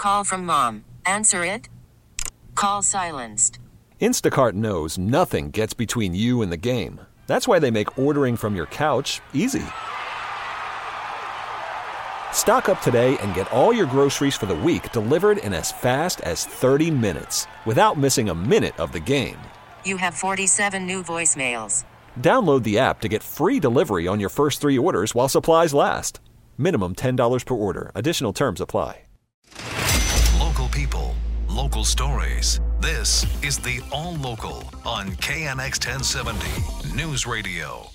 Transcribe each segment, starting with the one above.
call from mom. Answer it. Call silenced. Instacart knows nothing gets between you and the game. That's why they make ordering from your couch easy. Stock up today and get all your groceries for the week delivered in as fast as 30 minutes without missing a minute of the game. You have 47 new voicemails. Download the app to get free delivery on your first 3 orders while supplies last. Minimum $10 per order. Additional terms apply. Local people, local stories. This is the All Local on KNX 1070 News Radio.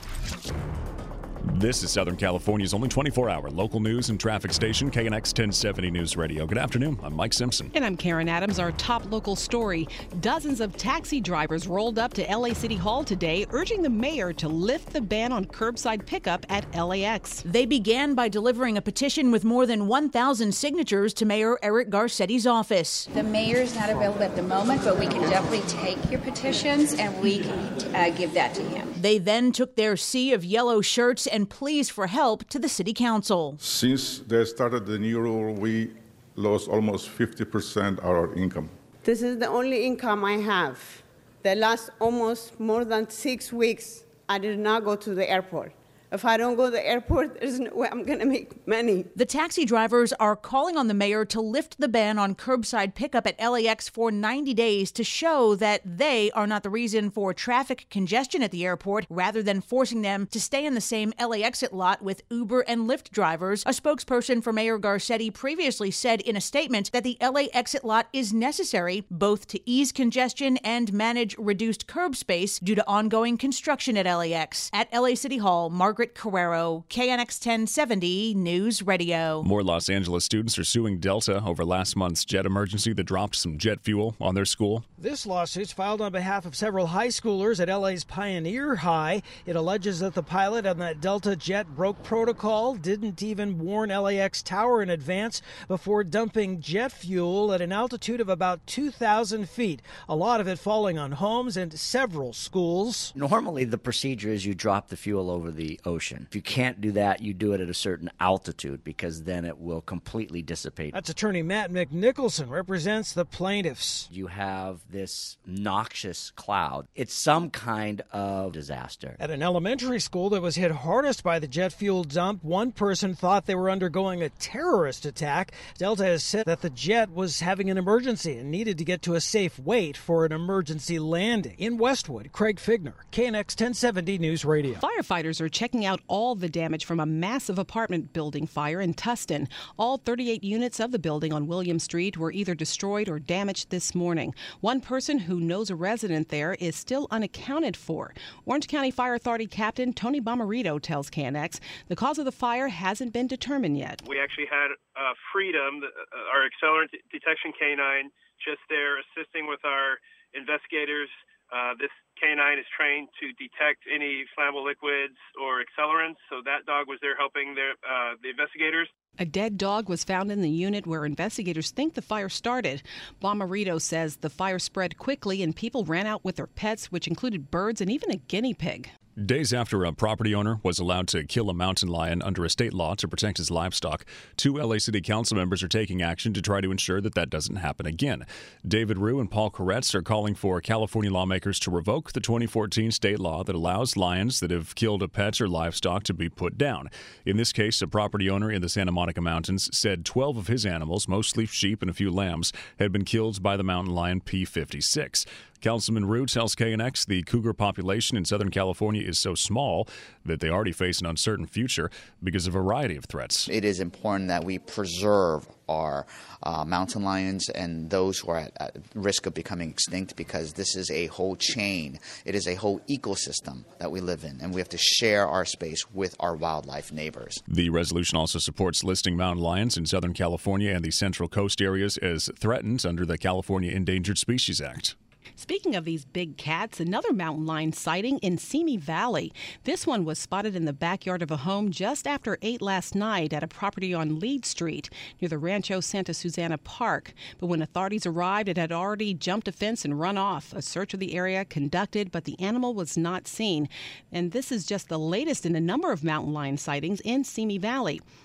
This is Southern California's only 24-hour local news and traffic station, KNX 1070 News Radio. Good afternoon. I'm Mike Simpson. And I'm Karen Adams. Our top local story. Dozens of taxi drivers rolled up to LA City Hall today, urging the mayor to lift the ban on curbside pickup at LAX. They began by delivering a petition with more than 1,000 signatures to Mayor Eric Garcetti's office. The mayor's not available at the moment, but we can definitely take your petitions and we can give that to him. They then took their sea of yellow shirts and pleas for help to the city council. Since they started the new rule, we lost almost 50% of our income. This is the only income I have. The last almost more than 6 weeks, I did not go to the airport. If I don't go to the airport, there's no way I'm going to make money. The taxi drivers are calling on the mayor to lift the ban on curbside pickup at LAX for 90 days to show that they are not the reason for traffic congestion at the airport, rather than forcing them to stay in the same LA exit lot with Uber and Lyft drivers. A spokesperson for Mayor Garcetti previously said in a statement that the LA exit lot is necessary both to ease congestion and manage reduced curb space due to ongoing construction at LAX. At LA City Hall, Margaret Carrero, KNX 1070 News Radio. More Los Angeles students are suing Delta over last month's jet emergency that dropped some jet fuel on their school. This lawsuit's filed on behalf of several high schoolers at LA's Pioneer High. It alleges that the pilot on that Delta jet broke protocol, didn't even warn LAX Tower in advance before dumping jet fuel at an altitude of about 2,000 feet, a lot of it falling on homes and several schools. Normally, the procedure is you drop the fuel over the ocean. If you can't do that, you do it at a certain altitude because then it will completely dissipate. That's attorney Matt McNicholson, represents the plaintiffs. You have this noxious cloud. It's some kind of disaster. At an elementary school that was hit hardest by the jet fuel dump, one person thought they were undergoing a terrorist attack. Delta has said that the jet was having an emergency and needed to get to a safe weight for an emergency landing. In Westwood, Craig Figner, KNX 1070 News Radio. Firefighters are checking out all the damage from a massive apartment building fire in Tustin. All 38 units of the building on William Street were either destroyed or damaged this morning. One person who knows a resident there is still unaccounted for. Orange County Fire Authority Captain Tony Bomarito tells KNX the cause of the fire hasn't been determined yet. We actually had Freedom, our accelerant detection canine, just there assisting with our investigators. This canine is trained to detect any flammable liquids or accelerants, so that dog was there helping the investigators. A dead dog was found in the unit where investigators think the fire started. Bomarito says the fire spread quickly and people ran out with their pets, which included birds and even a guinea pig. Days after a property owner was allowed to kill a mountain lion under a state law to protect his livestock, 2 LA City Council members are taking action to try to ensure that that doesn't happen again. David Rue and Paul Koretz are calling for California lawmakers to revoke the 2014 state law that allows lions that have killed a pet or livestock to be put down. In this case, a property owner in the Santa Monica Mountains said 12 of his animals, mostly sheep and a few lambs, had been killed by the mountain lion P56. Councilman Rue tells KNX the cougar population in Southern California is so small that they already face an uncertain future because of a variety of threats. It is important that we preserve our mountain lions and those who are at risk of becoming extinct, because this is a whole chain. It is a whole ecosystem that we live in, and we have to share our space with our wildlife neighbors. The resolution also supports listing mountain lions in Southern California and the Central Coast areas as threatened under the California Endangered Species Act. Speaking of these big cats, another mountain lion sighting in Simi Valley. This one was spotted in the backyard of a home just after 8 last night at a property on Lead Street near the Rancho Santa Susana Park. But when authorities arrived, it had already jumped a fence and run off. A search of the area conducted, but the animal was not seen. And this is just the latest in a number of mountain lion sightings in Simi Valley.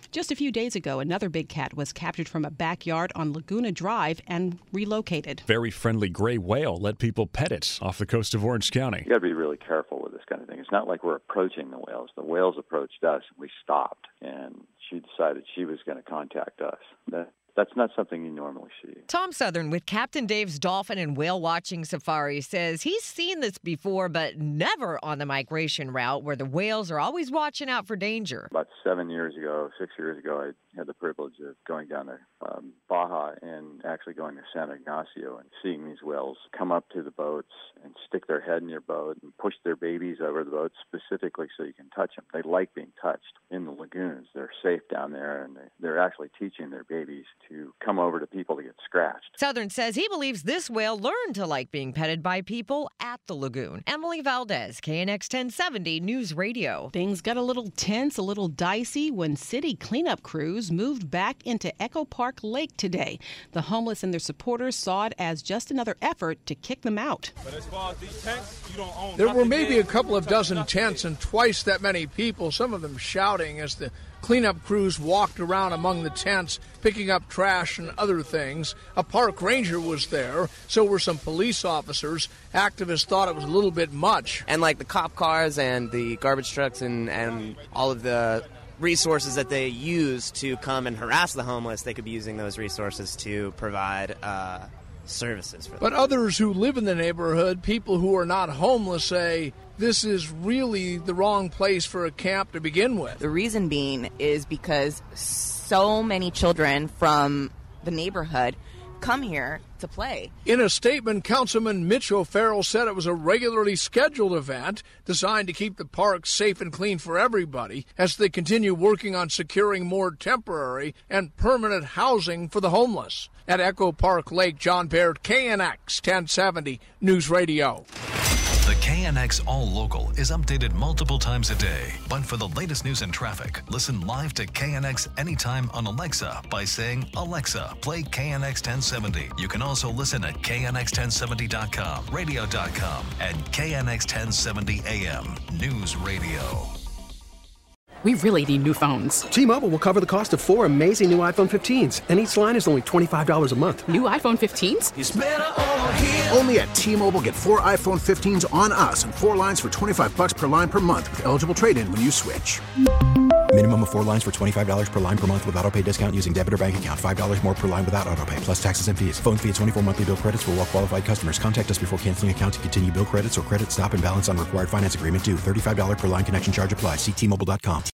Just a few days ago, another big cat was captured from a backyard on Laguna Drive and relocated. Very friendly gray whale let people pet it off the coast of Orange County. You got to be really careful with this kind of thing. It's not like we're approaching the whales. The whales approached us, and we stopped, and she decided she was going to contact us. That's not something you normally see. Tom Southern with Captain Dave's Dolphin and Whale Watching Safari says he's seen this before, but never on the migration route where the whales are always watching out for danger. About 6 years ago, I had the privilege of going down to Baja and actually going to San Ignacio and seeing these whales come up to the boats and stick their head in your boat and push their babies over the boat specifically so you can touch them. They like being touched in the lagoons. They're safe down there, and they're actually teaching their babies to come over to people to get scratched. Southern says he believes this whale learned to like being petted by people at the lagoon. Emily Valdez, KNX 1070 News Radio. Things got a little tense, a little dicey when city cleanup crews moved back into Echo Park Lake today. The homeless and their supporters saw it as just another effort to kick them out. But as far as these tents, you don't own. There were maybe a couple of dozen tents and twice that many people, some of them shouting as the cleanup crews walked around among the tents, picking up trash and other things. A park ranger was there, so were some police officers. Activists thought it was a little bit much. And like the cop cars and the garbage trucks and all of the resources that they use to come and harass the homeless, they could be using those resources to provide services for them. But others who live in the neighborhood, people who are not homeless, say this is really the wrong place for a camp to begin with. The reason being is because so many children from the neighborhood come here to play. In a statement, Councilman Mitch O'Farrell said it was a regularly scheduled event designed to keep the park safe and clean for everybody as they continue working on securing more temporary and permanent housing for the homeless. At Echo Park Lake, John Baird, KNX 1070 News Radio. The KNX All Local is updated multiple times a day. But for the latest news and traffic, listen live to KNX anytime on Alexa by saying, Alexa, play KNX 1070. You can also listen at KNX1070.com, radio.com, and KNX 1070 AM News Radio. We really need new phones. T-Mobile will cover the cost of 4 amazing new iPhone 15s, and each line is only $25 a month. New iPhone 15s? It's better over here. Only at T-Mobile, get 4 iPhone 15s on us and 4 lines for $25 per line per month with eligible trade-in when you switch. Minimum of 4 lines for $25 per line per month with autopay discount using debit or bank account. $5 more per line without autopay, plus taxes and fees. Phone fee at 24 monthly bill credits for well-qualified customers. Contact us before canceling account to continue bill credits or credit stop and balance on required finance agreement due. $35 per line connection charge applies. See T-Mobile.com.